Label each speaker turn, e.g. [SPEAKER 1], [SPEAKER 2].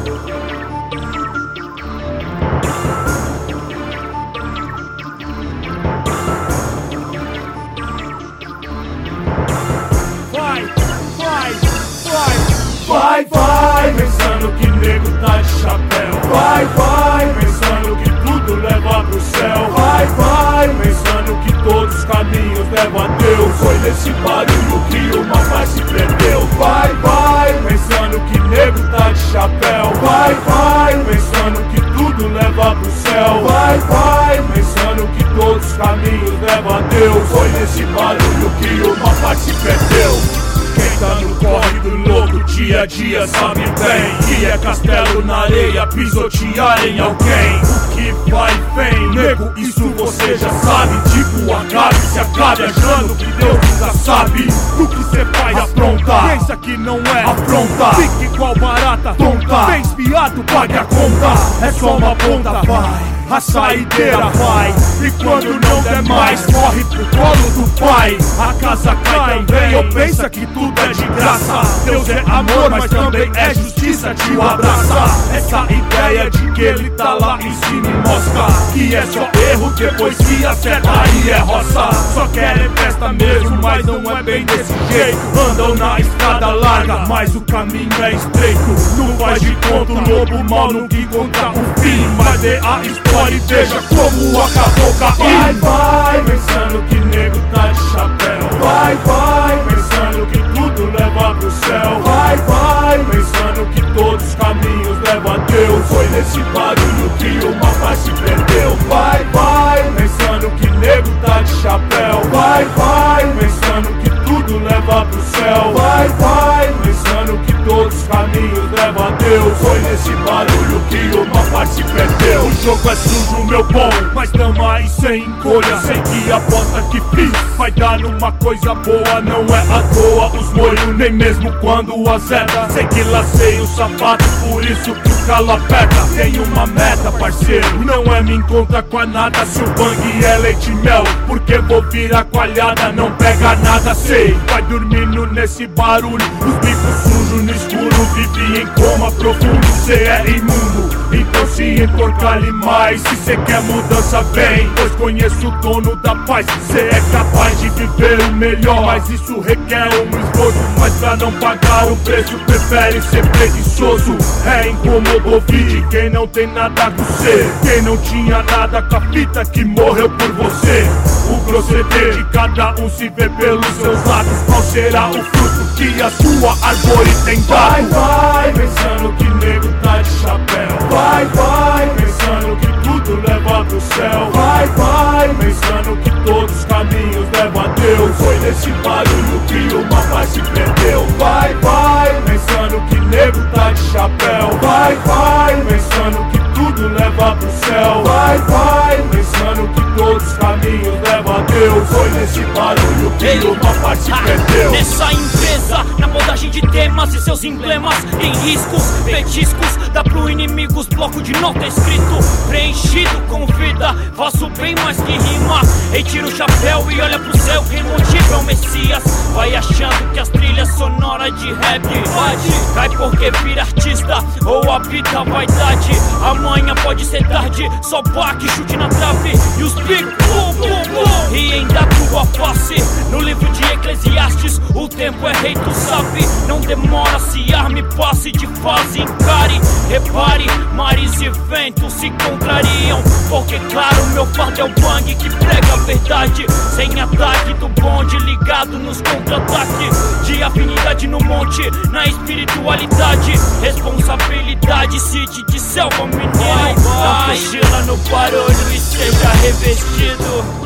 [SPEAKER 1] Vai, pensando que nego tá de chapéu. Vai, pensando que tudo leva pro céu. Vai, pensando que todos os caminhos levam a Deus. Foi nesse barulho que uma paz se perdeu. Vai, pensando que nego tá de chapéu. Vai, pensando que tudo leva pro céu. Vai, pensando que todos os caminhos levam a Deus. Foi nesse barulho que uma paz se perdeu. Quem tá no corre do louco dia a dia sabe bem que é castelo na areia pisotear em alguém. O que vai e vem, nego, isso você já sabe. Tipo, se acabe achando que Deus já sabe. O que cê faz, apronta. Pensa que não é, afronta. Fica igual barata, tonta. Bem espiado, pague a conta. É só uma ponta, vai. A saideira vai, e quando não der mais, corre pro colo do pai. A casa cai também, ou pensa que tudo é de graça. Deus é amor, mas também é justiça, te abraça. Essa ideia de que ele tá lá em cima e mostra que é só erro, depois que acerta aí é roça. Só querem festa mesmo, mas não é bem desse jeito. Andam na estrada larga, mas o caminho é estreito. Não faz de conta o lobo mal no que conta o fim, mas é a história e veja como acabou cair. Vai, pensando que nego tá de chapéu. Vai, pensando que tudo leva pro céu. Vai, pensando que todos os caminhos levam a Deus. Foi nesse barulho que uma paz se perdeu. Vai, pensando que nego tá de chapéu. Vai, pensando que tudo leva pro céu. Vai, pensando que todos os caminhos levam a Deus. Foi nesse barulho que uma paz se perdeu. O jogo é sujo, meu bom, mas tamo aí sem encolha. Sei que a aposta que fiz vai dar numa coisa boa. Não é à toa os molhos, nem mesmo quando azeda. Sei que lacei o sapato, por isso que o calo aperta. Tenho uma meta, parceiro, não é me encontra com a nada. Se o bang é leite e mel, porque vou virar coalhada. Não pega nada, sei, vai dormindo nesse barulho. Os bicos sujos no escuro, vive em coma profundo. Cê é imundo, então se entorcalhe mais. Se cê quer mudança, vem, pois conheço o dono da paz. Cê é capaz de viver o melhor, mas isso requer um esforço. Mas pra não pagar o preço, prefere ser preguiçoso. É incômodo ouvir quem não tem nada com cê, quem não tinha nada com a fita que morreu por você. O proceder de cada um se vê pelos seus lados. Qual será o fruto que a sua árvore tem dado? Vai, pensando que nego tá de chapéu. Vai, pensando que tudo leva pro céu. Vai, pensando que todos os caminhos levam a Deus. Foi nesse barulho que uma paz se perdeu. Vai, pensando que nego tá de chapéu. Vai, pensando que tudo leva pro céu. Vai, pensando que todos os caminhos levam a Deus. Foi nesse barulho que uma paz se perdeu.
[SPEAKER 2] Nessa empresa, na montagem de temas e seus emblemas, tem riscos, petiscos, dá pro inimigos bloco de nota escrito, preenchido com vida, faço bem mais que rima. Retira o chapéu e olha pro céu, quem motiva é o Messias. Vai achando que as trilhas sonoras de rap cai porque vira artista ou habita a vaidade. Amanhã pode ser tarde, só baque, chute na trave e os bicos e ainda tua face. No livro de Eclesiastes, o tempo é rei, tu sabe. Não demora, se arme, passe de fase, encare. Repare, mares e ventos se contrariam, porque claro, meu fardo é o bang que prega a verdade. Sem ataque do bonde, ligado nos contra-ataques de afinidade no monte, na espiritualidade. Responsabilidade, city de selva, menino. Não cochila no barulho e seja revestido.